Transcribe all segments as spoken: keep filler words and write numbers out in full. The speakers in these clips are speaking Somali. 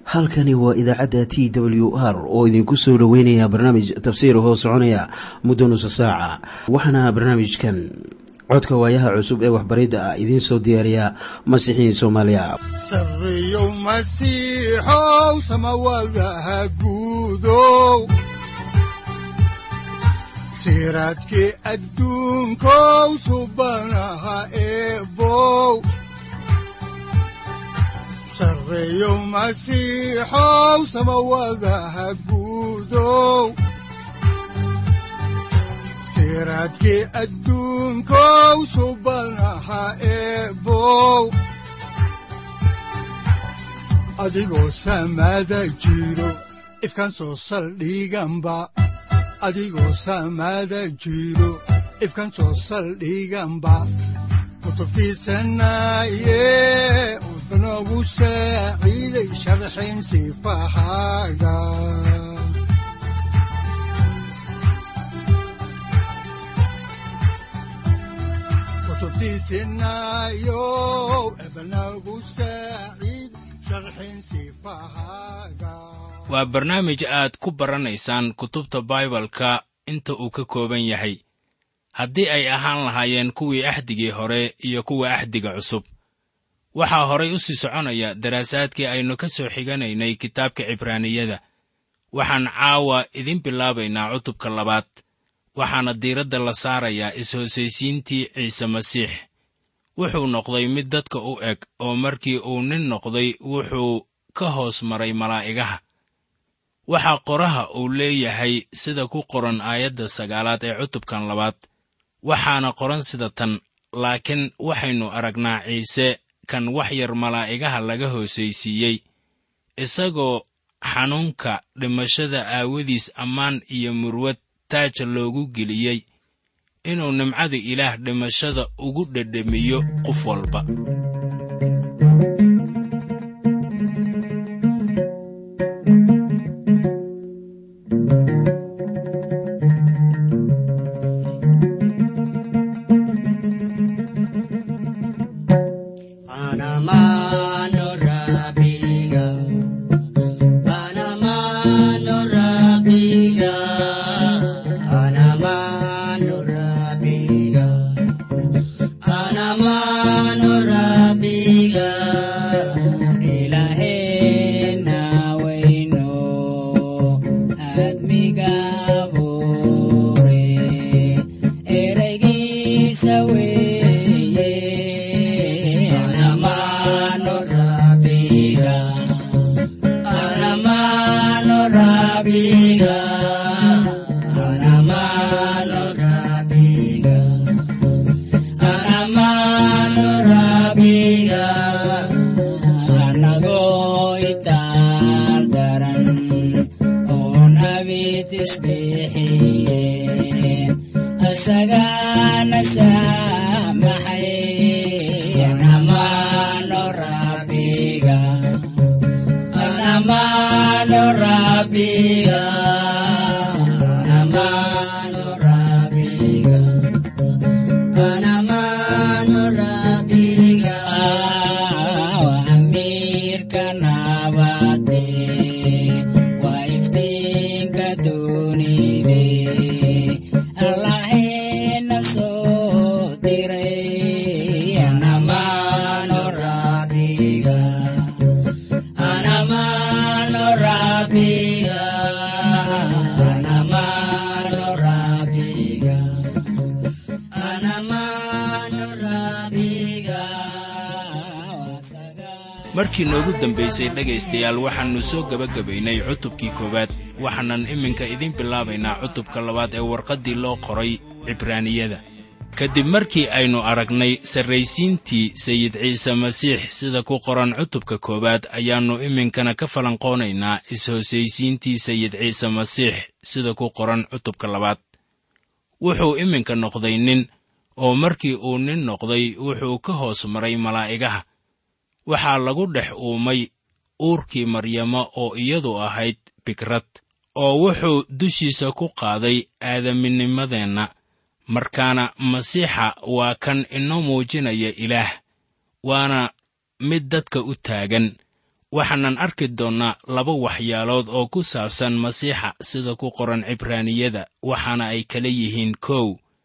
halkani waa idaacadda T W R oo idinku soo dhaweynaya barnaamij tafsiir hoo soconaya muddo nusu saaca. Waxaana barnaamijkan codka waayaha cusub ee waxbaridda ah idiin soo diyaariya Masiixiin Soomaaliya. Sarreeyow Masiixow samawadaha guudow siraadkii adduunkow subanaha eebow Sarreeyow Masiixow samawadaha guudow siraadkii adduunkow subanaha eebow adigoo samada jiro ifkaan soo saldhiganba adigoo samada jiro ifkaan soo saldhiganba kutubtiisanaye udnogu saaciiday sharxin sifahaaga kutubtiisanayo ebnagu saaciid sharxin sifahaaga. waa barnaamij aad ku baranaysaan kutubta Baibalka inta uu ka kooban yahay, haddii ay ahaan lahaayeen kuwii ahdigii hore iyo kuwa ahdiga cusub. waxaa horay u sii soconaya daraasaadkii aynu ka soo xiganaynay kitaabka Cibraaniyada. waxaan caawa idin bilaabaynaa cutubka labaad, waxaana diiradda la saarayaa is-hoosaysiintii Ciise Masiix. wuxuu noqday mid dadka u eg, oo markii uu nin noqday wuxuu ka hoos maray malaa'igaha. waxaa qoraha uu leeyahay sida ku qoran aayadda sagaalaad ee cutubkan labaad, waxaana qoran sida tan: laakiin waxaynu aragnaa Ciise kan wax yar malaa'igaha laga hoosaysiiyey, isagoo xanuunka dhimashada aawadiis ammaan iyo murwad taaja loogu geliyey, inuu nimcada Ilaah dhimashada ugu dhedhemiyo qof walba. markii noogu dambaysay dhegaystayaal, waxaannu soo gabagabaynay cutubkii koowaad. waxaanan iminka idin bilaabaynaa cutubka labaad ee warqaddii loo qoray Cibraaniyada. kadib markii aynu aragnay sarraysiintii Sayid Ciise Masiix sida ku qoran cutubka koowaad, ayaannu iminkana ka falanqoonaynaa is-hoosaysiintii Sayid Ciise Masiix sida ku qoran cutubka labaad. wuxuu iminka noqday nin, oo markii uu nin noqday wuxuu ka hoos maray malaa'igaha. waxaa lagu dhex uumay uurkii Maryama oo iyadu ahayd bikrad, oo wuxuu dushiisa ku qaaday aadaminimadeenna. markaana Masiixa waa kan inoo muujinaya Ilaah, waana mid dadka u taagan, waxaanan arki doonnaa laba waxyaalood oo ku saabsan masiixa sida ku qoran cibraaniyada, waxaana ay kala yihiin kow,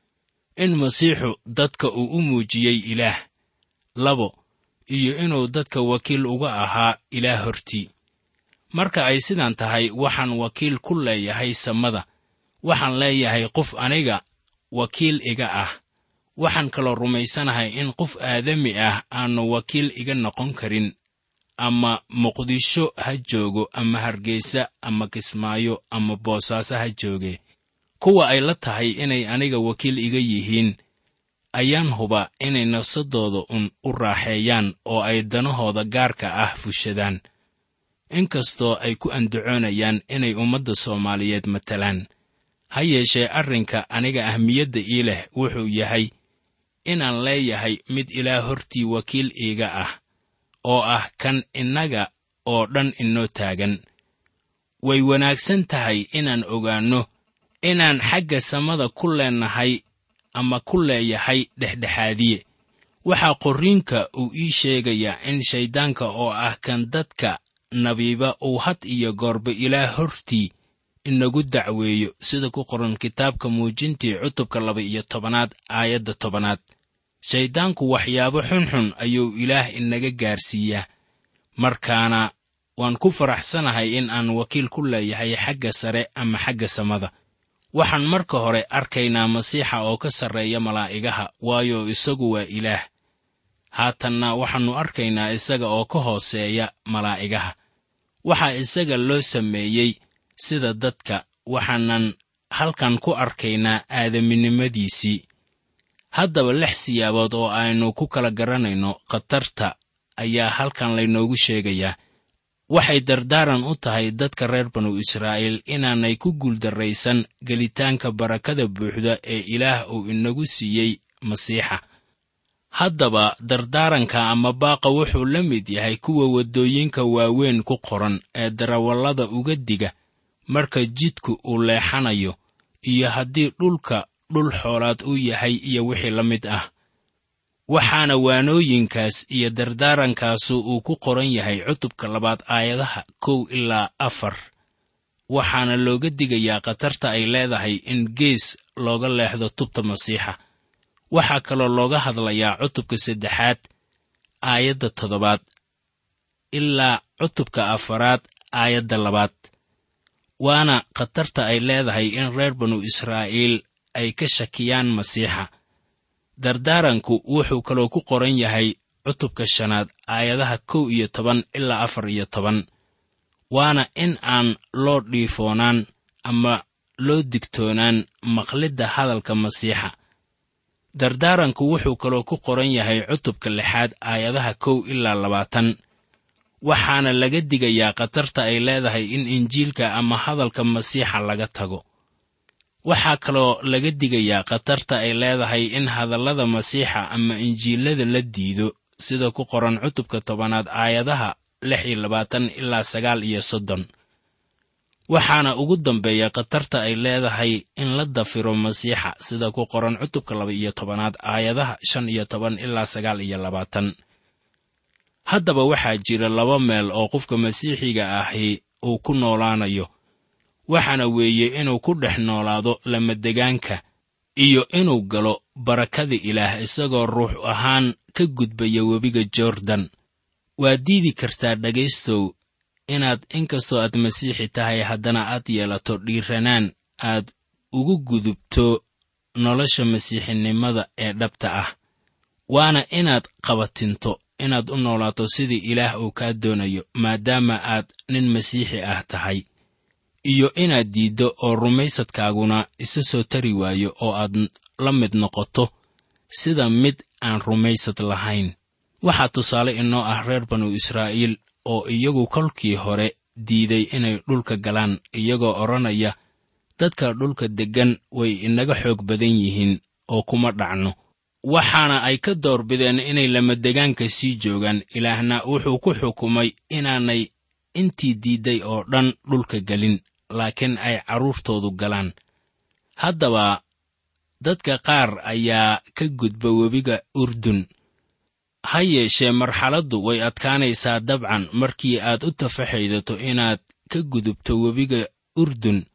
in masiixu dadka uu u muujiyey ilaah, labo, iyo inuu dadka wakiil uga ahaa ilaah hortii. marka ay sidan tahay, waxaan wakiil ku leeyahay samada, waxaan leeyahay qof aniga wakiil iga ah. waxaan kaloo rumaysanahay in qof aadami ah aanu wakiil iga noqon karin, ama muqdisho ha joogo, ama hargeysa, ama kismaayo, ama boosaaso ha jooge. kuwa ay la tahay inay aniga wakiil iga yihiin ayaan huba inay nafsadooda un u raaxeeyaan oo ay danahooda gaarka ah fushadaan, inkastoo ay ku andacoonayaan inay ummadda Soomaaliyeed matalaan. ha yeeshee arrinka aniga ahmiyadda ii leh wuxuu yahay inaan leeyahay mid ilaah hortii wakiil iiga ah, oo ah kan innaga oo dhan inoo taagan. way wanaagsan tahay inaan ogaanno inaan xagga samada ku leenahay ama ku leeyahay dhexdhexaadiye. waxaa qorriinka uu ii sheegayaa in shayddaanka oo ah kan dadka nabiiba uu had iyo goorba ilaah hortii inagu dacweeyo, sida ku qoran kitaabka muujintii cutubka laba iyo tobanaad aayadda tobanaad. shayddaanku waxyaabo xunxun ayuu ilaah inaga gaarsiiyaa, markaana waan ku faraxsanahay in aan wakiil ku leeyahay xagga sare ama xagga samada. waxaan marka hore arkaynaa masiixa oo ka sarreeya malaa'igaha, waayo isagu waa ilaah. haatanna waxaannu arkaynaa isaga oo ka hooseeya malaa'igaha. waxaa isaga loo sameeyey sida dadka, waxaanan halkan ku arkaynaa aadaminimadiisii. haddaba lix siyaabood oo aynu ku kala garanayno khatarta ayaa halkan laynoogu sheegayaa. waxay dardaaran u tahay dadka reer banu Israa'iil inaanay ku guuldarraysan gelitaanka barakada buuxda ee ilaah uu inagu siiyey masiixa. haddaba dardaaranka ama baaqa wuxuu la mid yahay kuwa waddooyinka waaweyn ku qoran ee darawallada uga diga marka jidku uu leexanayo, iyo haddii dhulka dhul xoolaad uu yahay iyo wixii la mid ah. waxaana waanooyinkaas iyo dardaarankaasu uu ku qoran yahay cutubka labaad aayadaha kow ilaa afar. waxaana looga digayaa khatarta ay leedahay in gees looga leexdo tubta masiixa. waxaa kaloo looga hadlayaa cutubka saddexaad aayadda toddobaad ilaa cutubka afaraad aayadda labaad. waana khatarta ay leedahay in reer banu Israa'iil ay ka shakiyaan masiixa. dardaaranku wuxuu kaloo ku qoran yahay cutubka shanaad aayadaha kow iyo toban ilaa afar iyo toban. waana in aan loo dhiifoonaan ama loo digtoonaan maqlidda hadalka masiixa. dardaaranku wuxuu kaloo ku qoran yahay cutubka lixaad aayadaha kow ilaa labaatan. waxaana laga digayaa khatarta ay leedahay in injiilka ama hadalka masiixa laga tago. waxaa kaloo laga digayaa khatarta ay leedahay in hadallada masiixa ama injiilada la diido, sida ku qoran cutubka tobanaad aayadaha lix iyo labaatan ilaa sagaal iyo soddon. waxaana ugu dambeeya khatarta ay leedahay in la dafiro masiixa, sida ku qoran cutubka laba iyo tobanaad aayadaha shan iyo toban ilaa sagaal iyo labaatan. haddaba waxaa jira laba meel oo qofka masiixiga ahi uu ku noolaanayo. waxaana weeye inuu ku dhex noolaado lamadegaanka, iyo inuu galo barakada ilaah isagoo ruux ahaan ka gudbaya webiga Jordan. waa diidi kartaa dhegaystow inaad inkastoo aad masiixi tahay haddana aad yeelato dhiiranaan aad ugu gudubto nolosha masiixinimada ee dhabta ah. waana inaad qabatinto inaad u noolaato sidii ilaah uu kaa doonayo, maadaama aad nin masiixi ah tahay, iyo inaad diiddo oo rumaysadkaaguna isa soo tari waayo oo aad la mid noqoto sida mid aan rumaysad lahayn. waxaa tusaale inoo ah reer banu Israa'iil oo iyagu kolkii hore diiday inay dhulka galaan, iyagoo odhanaya, dadka dhulka deggan way inaga xoog badan yihiin oo kuma dhacno. waxaana ay ka doorbideen inay lamadegaanka sii joogaan. ilaahna wuxuu ku xukumay inaanay intii diidday oo dhan dhulka gelin, laakiin ay carruurtoodu galaan. haddaba dadka qaar ayaa ka gudba webiga Urdun, ha yeeshee marxaladdu way adkaanaysaa dabcan markii aad u tafaxaydato inaad ka gudubto webiga urdun,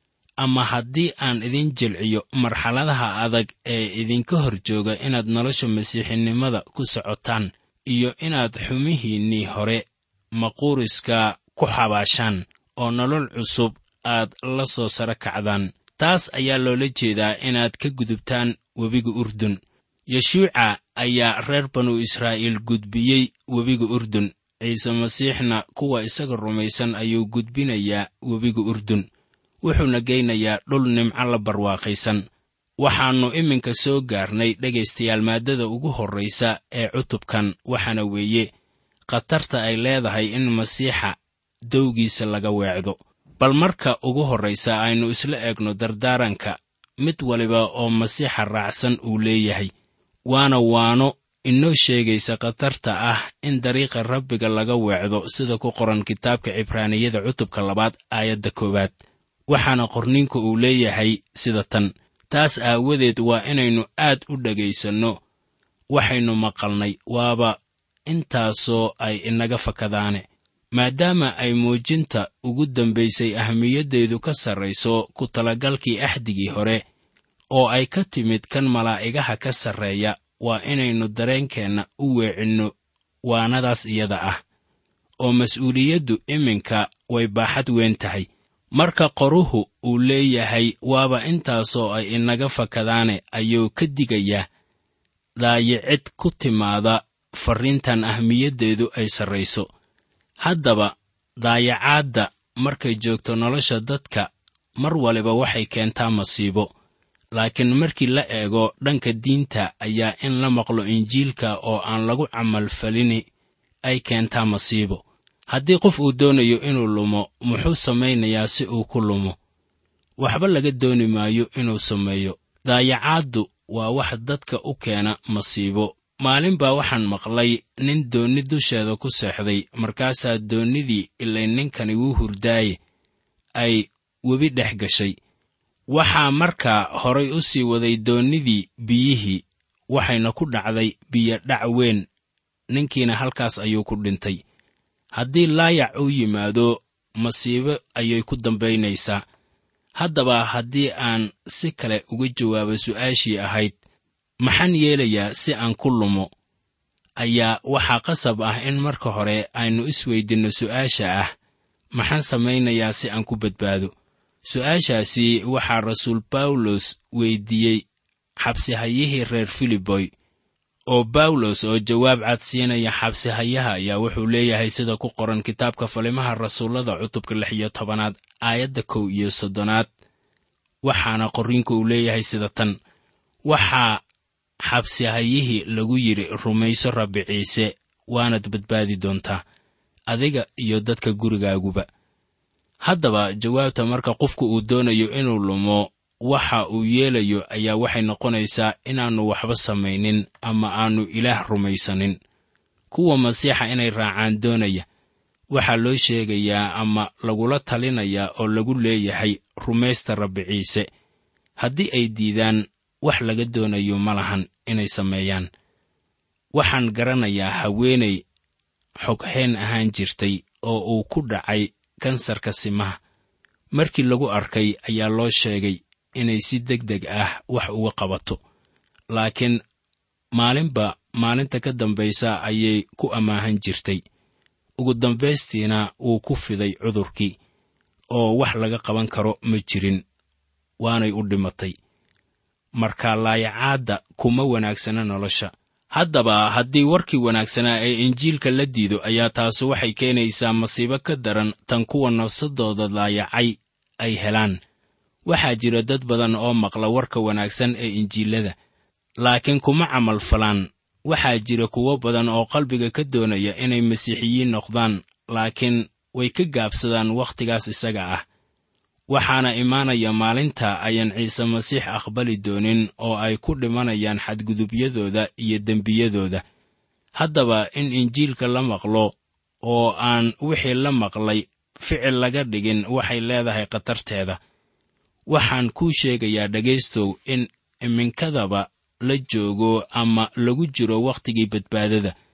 ama haddii aan idin jilciyo marxaladaha adag ee idinka hor jooga inaad nolosha masiixinimada ku socotaan iyo inaad xumihiinnii hore maquuriska ku xabaashaan oo nolol cusub aad la soo sara kacdaan. taas ayaa loola jeedaa inaad ka gudubtaan webiga urdun. yeshuuca ayaa reer banu israa'iil gudbiyey webiga urdun, ciise masiixna kuwa isaga rumaysan ayuu gudbinayaa webiga urdun, wuxuuna geynayaa dhul nimco la barwaaqaysan. waxaannu iminka soo gaarnay dhegaystayaal maaddada ugu horraysa ee cutubkan, waxaana weeye khatarta ay leedahay in masiixa dowgiisa laga weecdo. bal marka ugu horraysa aynu isla eegno dardaaranka mid waliba oo masiixa raacsan uu leeyahay, waana waano inoo sheegaysa khatarta ah in dariiqa rabbiga laga weecdo sida ku qoran kitaabka cibraaniyada cutubka labaad aayadda koowaad. waxaana qorniinku uu leeyahay sida tan: taas aawadeed waa inaynu aad u dhegaysanno waxaynu maqalnay, waaba intaasoo ay inaga fakadaane. maadaama ay muujinta ugu dambaysay ahamiyaddeedu ka sarrayso ku talagalkii axdigii hore oo ay ka timid kan malaa'igaha ka sarreeya, waa inaynu dareenkeenna u weecinno waanadaas iyada ah, oo mas'uuliyaddu iminka way baaxad weyn tahay. marka qoruhu uu leeyahay waaba intaasoo ay inaga fakadaane, ayuu ka digayaa daayicid ku timaada farriintan ahmiyaddeedu ay sarrayso. haddaba daayacaadda markay joogto nolosha dadka mar waliba waxay keentaa masiibo, laakiin markii la eego dhanka diinta ayaa in la maqlo injiilka oo aan lagu camalfalini ay keentaa masiibo. haddii qof uu doonayo inuu lumo, muxuu samaynayaa si uu ku lumo? waxba laga dooni maayo inuu sameeyo. daayacaaddu waa wax dadka u keena masiibo. maalin baa waxaan maqlay nin doonni dusheeda ku seexday, markaasaa doonnidii ilay ninkani wuu hurdaaye ay webi dhex gashay. waxaa markaa horay u sii waday doonnidii biyihii, waxayna ku dhacday biyo dhac weyn, ninkiina halkaas ayuu ku dhintay. haddii laayac uu yimaado, masiibo ayay ku dambaynaysaa. haddaba haddii aan si kale uga jawaabo su'aashii ahayd maxaan yeelayaa si aan ku lumo, ayaa waxaa qasab ah in marka hore aynu isweydinno su'aasha ah maxaan samaynayaa si aan ku badbaado. su'aashaasi waxaa rasuul bawlos weyddiiyey xabsihayihii reer filiboy, oo bawlos oo jawaab cad siinaya xabsihayaha ayaa wuxuu leeyahay sida ku qoran kitaabka falimaha rasuullada cutubka lix iyo tobanaad aayadda kow iyo soddonaad. waxaana qorriinku uu leeyahay sida tan: waxaa xabsihayihii lagu yidhi rumayso rabbi ciise, waanad badbaadi doontaa, adiga iyo dadka gurigaaguba. haddaba jawaabta marka qofku uu doonayo inuu lumo waxa uu yeelayo ayaa waxay noqonaysaa inaannu waxba samaynin ama aannu ilaah rumaysanin. kuwa masiixa inay raacaan doonaya waxaa loo sheegayaa ama lagula talinayaa oo lagu leeyahay rumaysta rabbi ciise. haddii ay diidaan, wax laga doonayo ma lahan inay sameeyaan. waxaan garanayaa haweenay xogheen ahaan jirtay oo uu ku dhacay kansarka simaha. markii lagu arkay ayaa loo sheegay inay si degdeg ah wax uga qabato, laakiin maalinba maalinta ka dambaysa ayay ku amaahan jirtay. ugu dambaystiina wuu ku fiday cudurkii, oo wax laga qaban karo ma jirin, waanay u dhimatay. marka laayacaadda kuma wanaagsana nolosha. haddaba haddii warkii wanaagsanaa ee injiilka la diido, ayaa taasu waxay keenaysaa masiibo ka daran tan kuwa nafsadooda laayacay ay helaan. waxaa jira dad badan oo maqla warka wanaagsan ee injiilada, laakiin kuma camal falaan. waxaa jira kuwo badan oo qalbiga ka doonaya inay masiixiyiin noqdaan, laakiin way ka gaabsadaan wakhtigaas isaga ah. waxaana imaanaya maalinta ayaan ciise masiix aqbali doonin oo ay ku dhimanayaan xadgudubyadooda iyo dembiyadooda. haddaba in injiilka la maqlo oo aan wixii la maqlay ficil laga dhigin waxay leedahay khatarteeda. waxaan kuu sheegayaa dhegaystow in iminkadaba la joogo ama lagu jiro wakhtigii badbaadada.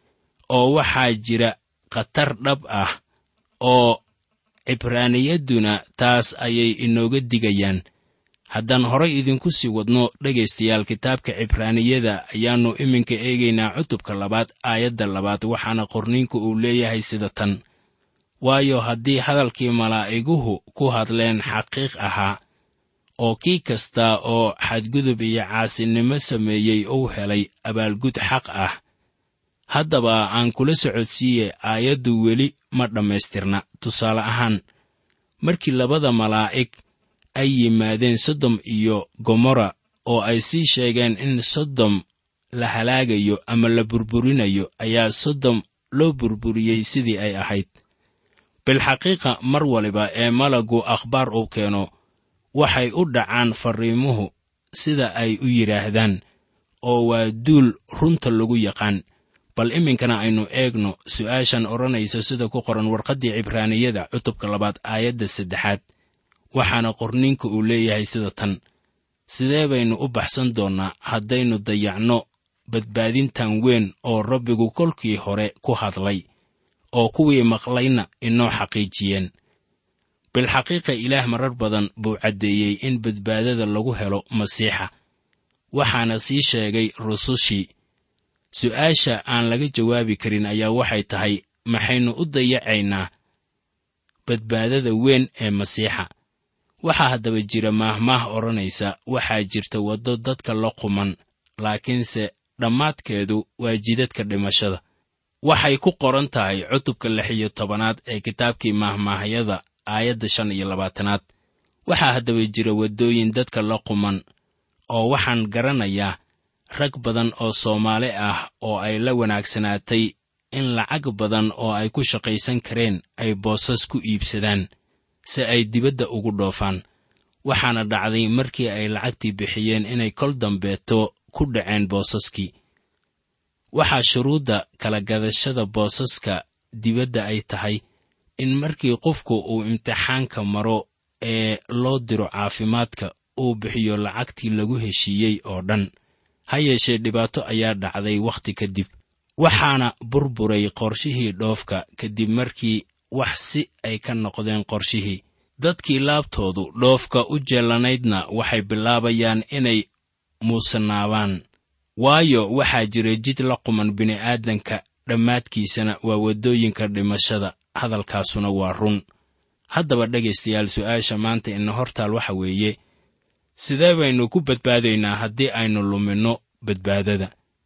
oo waxaa jira khatar dhab ah oo cibraaniyadduna taas ayay inooga digayaan. haddaan horay idinku sii wadno dhegaystayaal, kitaabka cibraaniyada ayaannu iminka eegaynaa cutubka labaad aayadda labaad, waxaana qorniinku uu leeyahay sida tan: waayo haddii hadalkii malaa'iguhu ku hadleen xaqiiq ahaa, oo kii kasta oo xadgudub iyo caasinimo sameeyey uu helay abaalgud xaq ah. haddaba aan kula socodsiiye, aayaddu weli ma dhammaystirna. tusaale ahaan, markii labada malaa'ig ay yimaadeen sodom iyo gomorra oo ay sii sheegeen in sodom la halaagayo ama la burburinayo, ayaa sodom loo burburiyey sidii ay ahayd. bilxaqiiqa, mar waliba ee malagu akhbaar uu keeno, waxay u dhacaan farriimuhu sida ay u yidhaahdaan, oo waa duul runta lagu yaqaan. bal iminkana aynu eegno su'aashan odhanaysa sida ku qoran warqaddii cibraaniyada cutubka labaad aayadda saddexaad, waxaana qorniinka uu leeyahay sida tan: sidee baynu u baxsan doonnaa haddaynu dayacno badbaadintan weyn oo rabbigu kolkii hore ku hadlay, oo kuwii maqlayna inoo xaqiijiyeen. bilxaqiiqa, ilaah marar badan buu caddeeyey in badbaadada lagu helo masiixa, waxaana sii sheegay rusushii. su'aasha aan laga jawaabi karin ayaa waxay tahay, maxaynu u dayacaynaa badbaadada weyn ee masiixa? waxaa haddaba jira maahmaah odhanaysa, waxaa jirta waddo dadka la quman, laakiinse dhammaadkeedu waa jidadka dhimashada. waxay ku qoran tahay cutubka lix iyo tobanaad ee kitaabkii maahmaahyada aayadda shan iyo labaatanaad. waxaa haddaba jira waddooyin dadka la quman, oo waxaan garanayaa rag badan oo Soomaali ah oo ay la wanaagsanaatay in lacag badan oo ay ku shaqaysan kareen ay boosas ku iibsadaan si ay dibadda ugu dhoofaan. waxaana dhacday markii ay lacagtii bixiyeen inay kol dambeeto ku dhaceen boosaskii. waxaa shuruudda kala gadashada boosaska dibadda ay tahay in markii qofku uu imtixaanka maro ee loo diro caafimaadka uu bixiyo lacagtii lagu heshiiyey oo dhan. ha yeeshee dhibaato ayaa dhacday wakhti kadib, waxaana burburay qorshihii dhoofka kadib markii wax si ay ka noqdeen qorshihii. dadkii laabtoodu dhoofka u jeellanaydna waxay bilaabayaan inay muusanaabaan, waayo waxaa jira jid la quman bini'aadanka, dhammaadkiisana waa waddooyinka dhimashada. hadalkaasuna waa run. haddaba dhegaystayaal, su'aasha maanta ina hortaal waxa weeye, sidee baynu ku badbaadaynaa haddii aynu luminno badbaadada?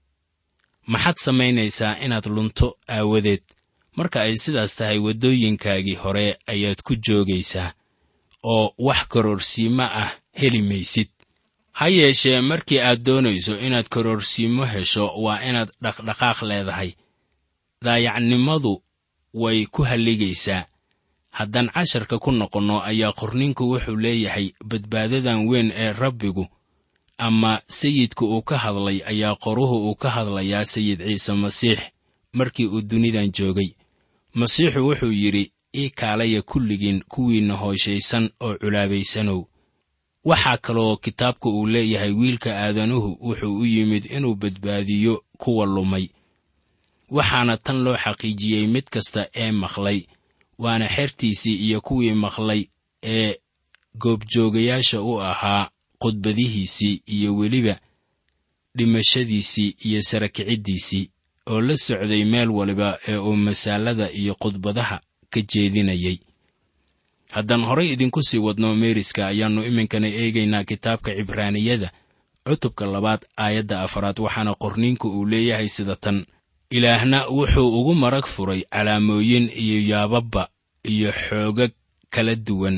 maxaad samaynaysaa inaad lunto aawadeed? marka ay sidaas tahay, waddooyinkaagii hore ayaad ku joogaysaa, oo wax karoorsiimo ah heli maysid. ha yeeshee markii aad doonayso inaad karoorsiimo hesho, waa inaad dhaqdhaqaaq leedahay. daayacnimadu way ku halligaysaa. haddaan casharka ku noqonno, ayaa qorninku wuxuu leeyahay, badbaadadan weyn ee rabbigu ama sayidku uu ka hadlay ayaa qoruhu uu ka hadlayaa sayid ciise masiix markii uu dunidan joogay. masiixu wuxuu yidhi, ii kaalaya kulligiin kuwiinna hooshaysan oo culaabaysanow. waxaa kaloo kitaabka uu leeyahay, wiilka aadanuhu wuxuu u yimid inuu badbaadiyo kuwa lumay. waxaana tan loo xaqiijiyey mid kasta ee maqlay, waana xertiisii iyo kuwii maqlay ee goobjoogayaasha u ahaa khudbadihiisii iyo weliba dhimashadiisii iyo sara kiciddiisii, oo la socday meel waliba ee uu masaalada iyo khudbadaha ka jeedinayay. haddaan horay idinku sii wadno meeriska, ayaannu iminkana eegaynaa kitaabka cibraaniyada cutubka labaad aayadda afaraad, waxaana qorniinku uu leeyahay sida tan: ilaahna wuxuu ugu marag furay calaamooyin iyo yaababba iyo xoogag kala duwan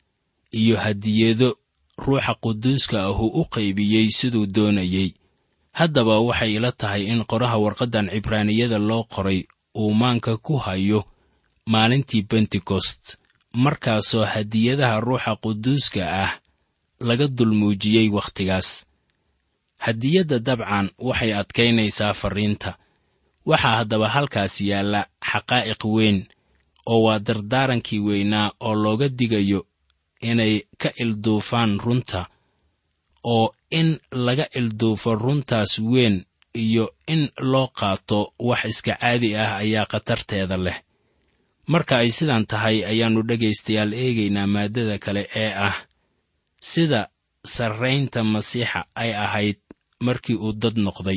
iyo hadiyado ruuxa quduuska ahu u qaybiyey siduu doonayey. haddaba waxay ila tahay in qoraha warqaddan cibraaniyada loo qoray uu maanka ku hayo maalintii bentekost, markaasoo hadiyadaha ruuxa quduuska ah laga dulmuujiyey wakhtigaas. hadiyadda dabcan waxay adkaynaysaa farriinta. waxaa haddaba halkaas yaalla xaqaa'iq weyn, oo waa dardaarankii weynaa oo looga digayo inay ka ilduufaan runta, oo in laga ilduufo runtaas weyn iyo in loo qaato wax iska caadi ah ayaa khatarteeda leh. marka ay sidan tahay ayaannu dhegaystayaal eegaynaa maaddada kale ee ah sida sarraynta masiixa ay ahayd markii uu dad noqday.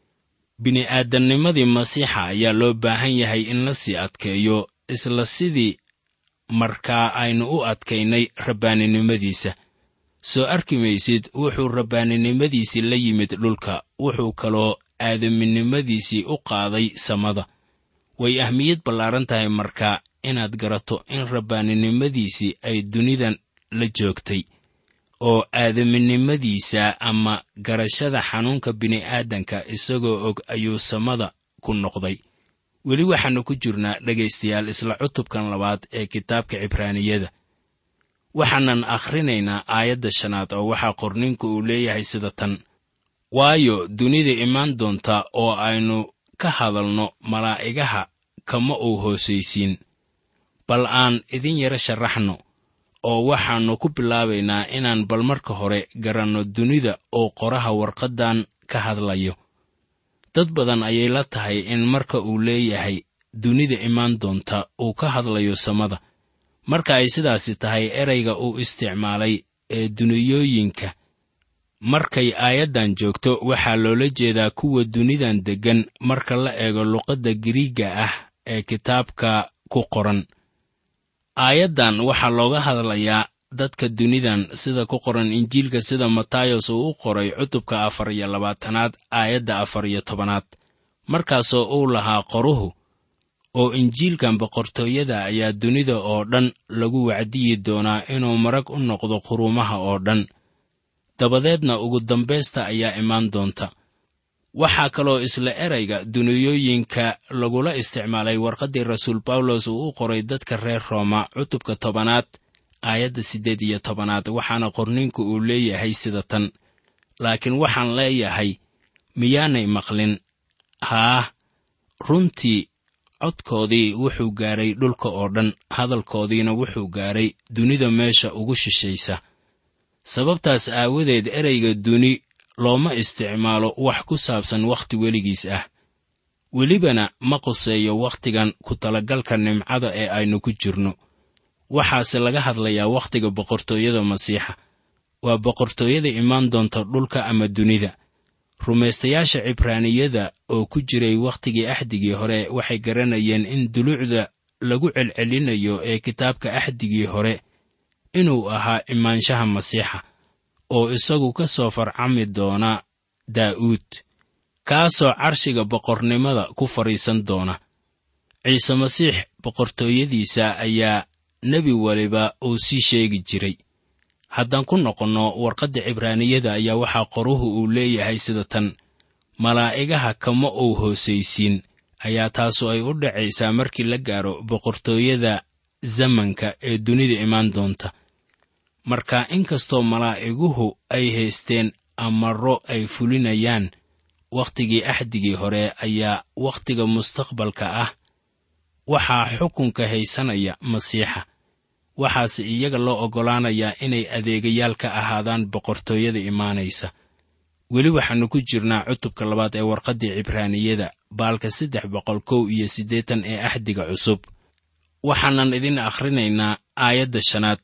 bini'aadamnimadii masiixa ayaa loo baahan yahay in la sii adkeeyo, isla sidii markaa aynu u adkaynay rabbaaninimadiisa. soo arki maysid wuxuu rabbaaninimadiisii la yimid dhulka, wuxuu kaloo aadaminimadiisii u qaaday samada. way ahmiyad ballaaran tahay markaa inaad garato in rabbaaninimadiisii ay dunidan la joogtay, oo aadaminimadiisa ama garashada xanuunka bini'aadanka isagoo og ayuu samada ku noqday. weli waxaannu ku jirnaa dhegaystayaal isla cutubkan labaad ee kitaabka cibraaniyada. waxaanan akhrinaynaa aayadda shanaad oo waxaa qorninku uu leeyahay sida tan: waayo dunida imaan doonta oo aynu ka hadalno malaa'igaha kama uu hoosaysiin. bal aan idin yara sharaxno oo waxaannu ku bilaabaynaa inaan bal marka hore garanno dunida oo qoraha warqaddan ka hadlayo. dad badan ayay la tahay in marka uu leeyahay dunida imaan doonta uu ka hadlayo samada. marka ay sidaasi tahay, erayga uu isticmaalay ee duniyooyinka markay aayaddan joogto waxaa loola jeedaa kuwa dunidan deggan marka la eego luqadda Giriigga ah ee kitaabka ku qoran. aayaddan waxaa looga hadlayaa dadka dunidan sida ku qoran injiilka sida Matayos uu u qoray cutubka afar iyo labaatanaad aayadda afar iyo tobanaad, markaasoo uu lahaa qoruhu: oo injiilkan boqortooyada ayaa dunida oo dhan lagu wacdiyi doonaa inuu marag u noqdo quruumaha oo dhan, dabadeedna ugu dambaysta ayaa imaan doonta. waxaa kaloo isla erayga duniyooyinka lagula isticmaalay warqaddii rasuul bawlos uu u qoray dadka reer Rooma cutubka tobanaad aayadda siddeed iyo tobanaad, waxaana qorninku uu leeyahay sida tan: laakiin waxaan leeyahay, miyaanay maqlin? haa, runtii codkoodii wuxuu gaaray dhulka oo dhan, hadalkoodiina wuxuu gaaray dunida meesha ugu shishaysa. sababtaas aawadeed erayga duni looma isticmaalo wax ku saabsan wakhti weligiis ah, welibana ma quseeyo wakhtigan ku talagalka nimcada ee aynu ku jirno. waxaase laga hadlayaa wakhtiga boqortooyada masiixa, waa boqortooyada imaan doonta dhulka ama dunida. rumaystayaasha cibraaniyada oo ku jiray wakhtigii axdigii hore waxay garanayeen in dulucda lagu celcelinayo ee kitaabka axdigii hore inuu ahaa imaanshaha masiixa, oo isagu ka soo farcami doona daa'uud, kaasoo carshiga boqornimada ku fadhiisan doona. ciise masiix boqortooyadiisa ayaa nebi waliba uu sii sheegi jiray. haddaan ku noqonno warqadda cibraaniyada ayaa waxaa qoruhu uu leeyahay sida tan: malaa'igaha kama uu hoosaysiin, ayaa taasu ay u dhacaysaa markii la gaaro boqortooyada zamanka ee dunida imaan doonta. marka inkastoo malaa'iguhu ay haysteen amarro ay fulinayaan wakhtigii axdigii hore, ayaa wakhtiga mustaqbalka ah waxaa xukunka haysanaya masiixa. waxaase iyaga loo oggolaanayaa inay adeegayaal ka ahaadaan boqortooyada imaanaysa. weli waxaannu ku jirnaa cutubka labaad ee warqaddii cibraaniyada, baalka saddex boqol kow iyo siddeetan ee axdiga cusub. waxaanan idin akhrinaynaa aayadda shanaad.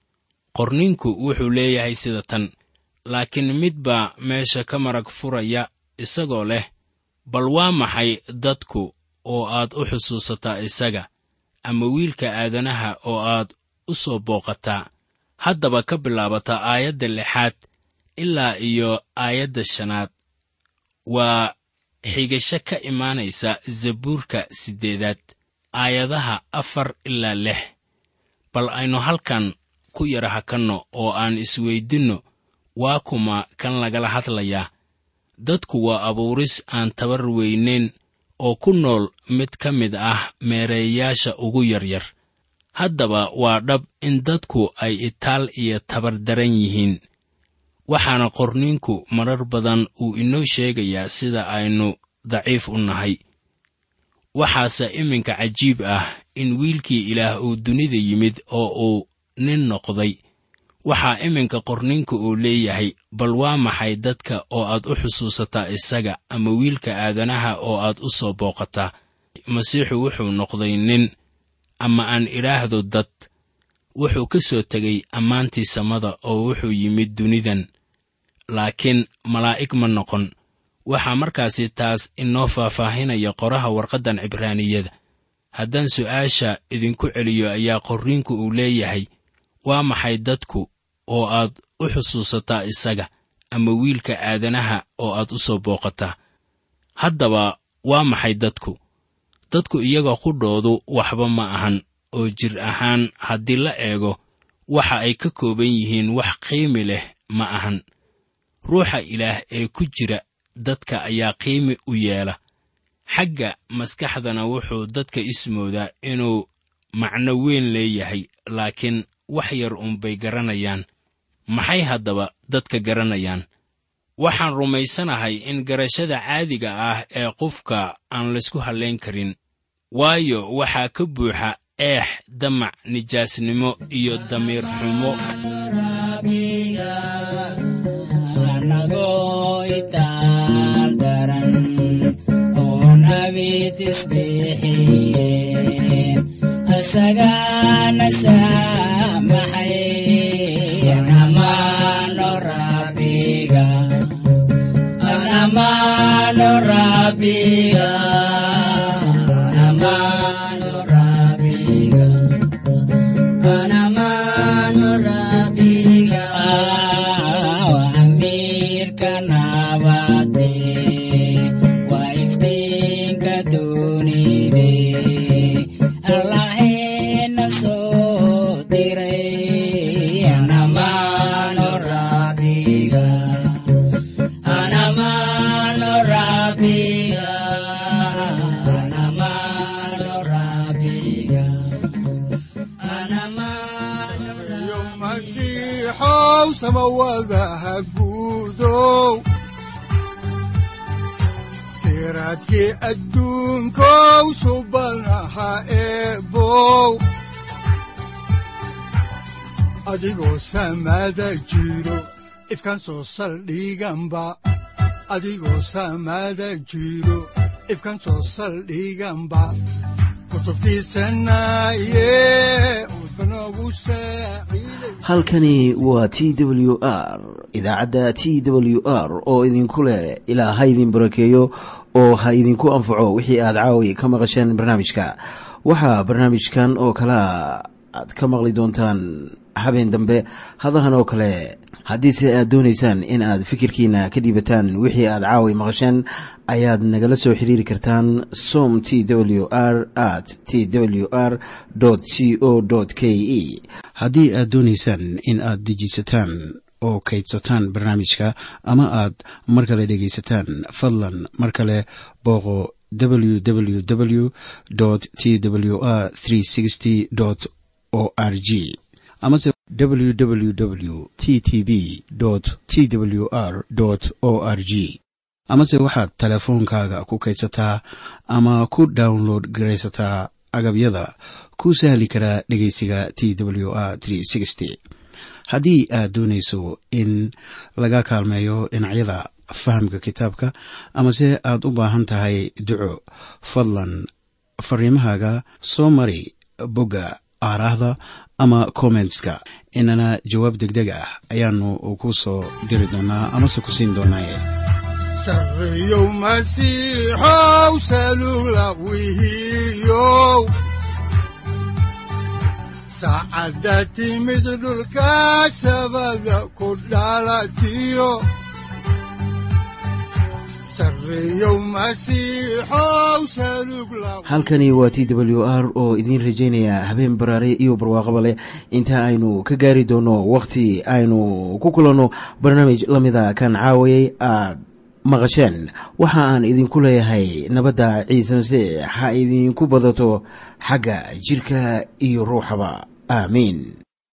qorninku wuxuu leeyahay sida tan: laakiin mid baa meesha ka marag furaya isagoo leh, bal waa maxay dadku oo aad u xusuusataa isaga, ama wiilka aadanaha oo aad u soo booqataa? haddaba ka bilaabata aayadda lixaad ilaa iyo aayadda shanaad waa xigasho ka imaanaysa zabuurka siddeedaad, aayadaha afar ilaa lix. bal aynu halkan ku yara hakanno oo aan isweydinno, waa kuma kan lagala hadlayaa? dadku waa abuuris aan tabar weynayn oo ku nool mid ka mid ah meereeyaasha ugu yaryar. haddaba waa dhab in dadku ay itaal iyo tabar daran yihiin, waxaana qorninku marar badan uu inoo sheegayaa sida aynu daciif u nahay. waxaase iminka cajiib ah in wiilkii ilaah uu dunida yimid oo uu nin noqday, waxaa iminka qorninka uu leeyahay, bal waa maxay dadka oo aad u xusuusataa isaga, ama wiilka aadanaha oo aad u soo booqataa? masiixu wuxuu noqday nin, ama aan idhaahdo dad. wuxuu ka soo tegey ammaantii samada oo wuxuu yimid dunidan, laakiin malaa'ig ma noqon. waxaa markaasi taas inoo faahfaahinaya qoraha warqaddan cibraaniyada. haddaan su'aasha idinku celiyo, ayaa qorriinku uu leeyahay, waa maxay dadku oo aad u xusuusataa isaga, ama wiilka aadanaha oo aad u soo booqataa? haddaba waa maxay dadku? dadku iyaga qudhoodu waxba ma ahan, oo jir ahaan haddii la eego waxa ay ka kooban yihiin wax qiimi leh ma ahan. ruuxa ilaah ee ku jira dadka ayaa qiimi u yeela. xagga maskaxdana wuxuu dadka ismoodaa inuu macno weyn leeyahay, laakiin wax yar unbay garanayaan. maxay haddaba dadka garanayaan? waxaan rumaysanahay in garashada caadiga ah ee qofka aan laysku hallayn karin, waayo waxaa ka buuxa eex, damac, nijaasnimo iyo damiir xumo. masiixow samawadaha guudow, siraadkii adduunkow subanaha eebow. adigoo samada jiro ifkan soo saldhiganba, adigoo samada jiro ifkan soo saldhiganba. halkani waa T W R, idaacadda T W R oo idinku leh ilaa ha idin barakeeyo oo ha idinku anfaco wixii aad caawi ka maqasheen barnaamijka. waxaa barnaamijkan oo kala aad ka maqli doontaan habeen dambe hadahan oo kale. haddiise aad doonaysaan in aad fikirkiina ka dhiibataan wixii aad caawi maqasheen, ayaad nagala soo xiriiri kartaan som T W R at T W R C O K E. haddii aad doonaysaan in aad dejisataan oo kaydsataan barnaamijka, ama aad mar kale dhegaysataan, fadlan mar kale booqo w w w T W R o R G amase w w w t t b t w r o R G. amase waxaad teleefoonkaaga ku kaydsataa ama ku download garaysataa agabyada ku sahli karaa dhegaysiga T W R haddii aad doonayso in laga kaalmeeyo dhinacyada fahamka kitaabka, amase aad u baahan tahay duco, fadlan fariimahaaga soo mari bogga aaraahda ama commentska, inana jawaab degdeg ah ayaanu ku soo diri doonaa amase ku siin doonaaye. sareeyow masiixow salugla wihiyow, saacadda timid dhulka sabada ku dhalatiyo. halkani waa T W R oo idiin rajaynaya habeen baraare iyo barwaaqaba leh, inta aynu ka gaari doono wakhti aynu ku kulanno barnaamij la mida kan caawayay aad maqasheen. waxa aan idinku leeyahay nabadda ciise masiix ha idinku badato xagga jirka iyo ruuxaba. aamiin.